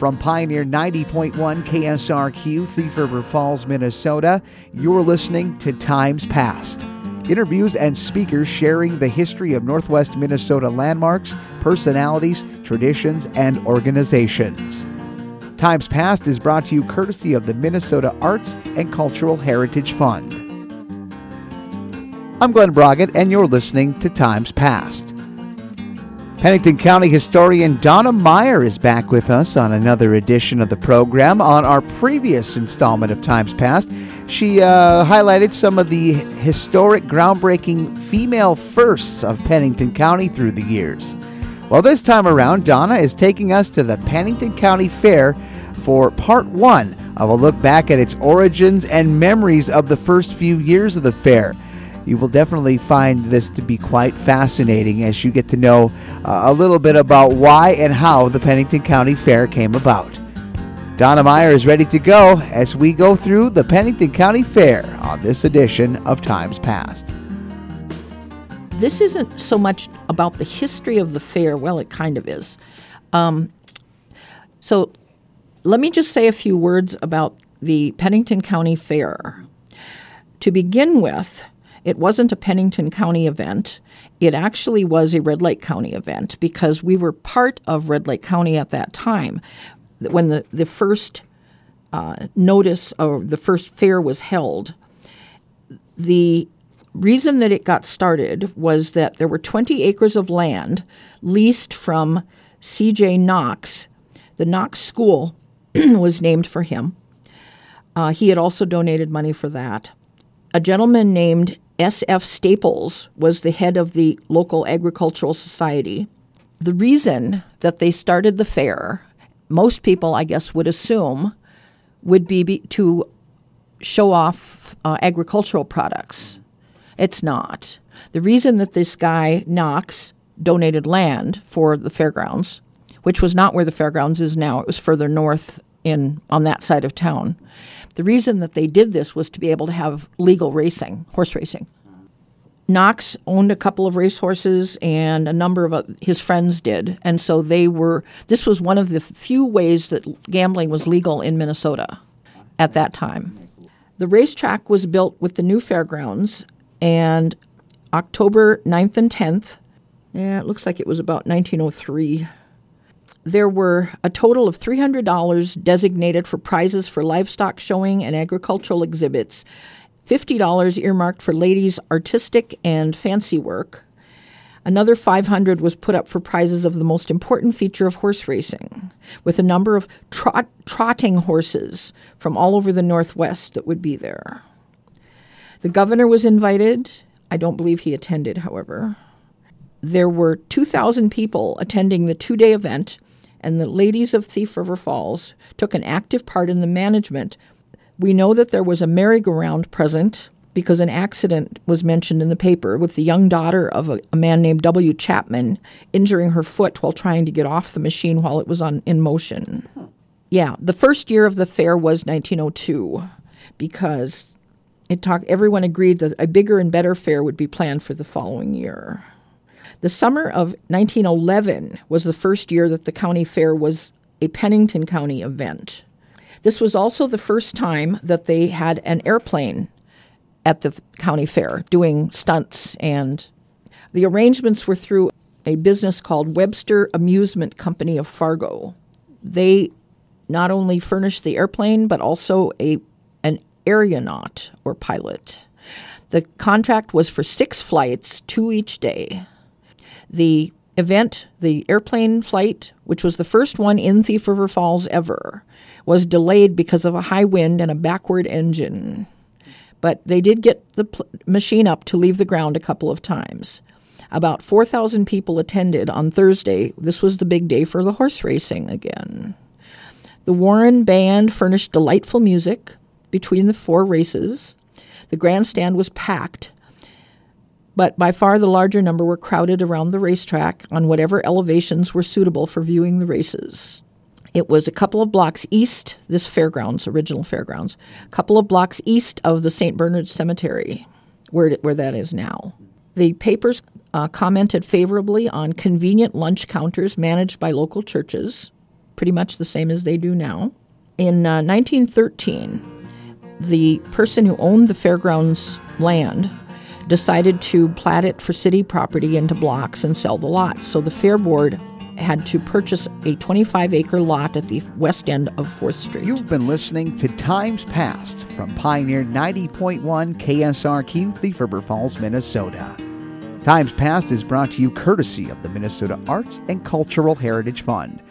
From Pioneer 90.1 KSRQ, Thief River Falls, Minnesota, you're listening to Times Past. Interviews and speakers sharing the history of Northwest Minnesota landmarks, personalities, traditions, and organizations. Times Past is brought to you courtesy of the Minnesota Arts and Cultural Heritage Fund. I'm Glenn Broggett, and you're listening to Times Past. Pennington County historian Donna Meyer is back with us on another edition of the program. On our previous installment of Times Past, she highlighted some of the historic, groundbreaking female firsts of Pennington County through the years. Well, this time around, Donna is taking us to the Pennington County Fair for part one of a look back at its origins and memories of the first few years of the fair. You will definitely find this to be quite fascinating as you get to know a little bit about why and how the Pennington County Fair came about. Donna Meyer is ready to go as we go through the Pennington County Fair on this edition of Times Past. This isn't so much about the history of the fair. Well, it kind of is. So let me just say a few words about the Pennington County Fair. To begin with, it wasn't a Pennington County event. It actually was a Red Lake County event because we were part of Red Lake County at that time when the first notice or the first fair was held. The reason that it got started was that there were 20 acres of land leased from C.J. Knox. The Knox School was named for him. He had also donated money for that. A gentleman named S.F. Staples was the head of the local agricultural society. The reason that they started the fair, most people, I guess, would assume, would be to show off agricultural products. It's not. The reason that this guy, Knox, donated land for the fairgrounds, which was not where the fairgrounds is now, it was further north on that side of town. The reason that they did this was to be able to have legal racing, horse racing. Knox owned a couple of racehorses, and a number of his friends did. And so this was one of the few ways that gambling was legal in Minnesota at that time. The racetrack was built with the new fairgrounds, and October 9th and 10th, it looks like it was about 1903, there were a total of $300 designated for prizes for livestock showing and agricultural exhibits, $50 earmarked for ladies' artistic and fancy work. Another $500 was put up for prizes of the most important feature of horse racing, with a number of trotting horses from all over the Northwest that would be there. The governor was invited. I don't believe he attended, however. There were 2,000 people attending the two-day event, and the ladies of Thief River Falls took an active part in the management. We know that there was a merry-go-round present because an accident was mentioned in the paper with the young daughter of a man named W. Chapman injuring her foot while trying to get off the machine while it was in motion. Yeah, the first year of the fair was 1902 because everyone agreed that a bigger and better fair would be planned for the following year. The summer of 1911 was the first year that the county fair was a Pennington County event. This was also the first time that they had an airplane at the county fair doing stunts, and the arrangements were through a business called Webster Amusement Company of Fargo. They not only furnished the airplane, but also an aeronaut or pilot. The contract was for 6 flights, 2 each day. The event, the airplane flight, which was the first one in Thief River Falls ever, was delayed because of a high wind and a backward engine. But they did get the machine up to leave the ground a couple of times. About 4,000 people attended on Thursday. This was the big day for the horse racing again. The Warren Band furnished delightful music between the 4 races. The grandstand was packed, but by far the larger number were crowded around the racetrack on whatever elevations were suitable for viewing the races. It was a couple of blocks east, this fairgrounds, original fairgrounds, a couple of blocks east of the St. Bernard Cemetery, where that is now. The papers commented favorably on convenient lunch counters managed by local churches, pretty much the same as they do now. In 1913, the person who owned the fairgrounds land decided to plat it for city property into blocks and sell the lots. So the Fair Board had to purchase a 25-acre lot at the west end of 4th Street. You've been listening to Times Past from Pioneer 90.1 KSRQ, Thief-River Falls, Minnesota. Times Past is brought to you courtesy of the Minnesota Arts and Cultural Heritage Fund.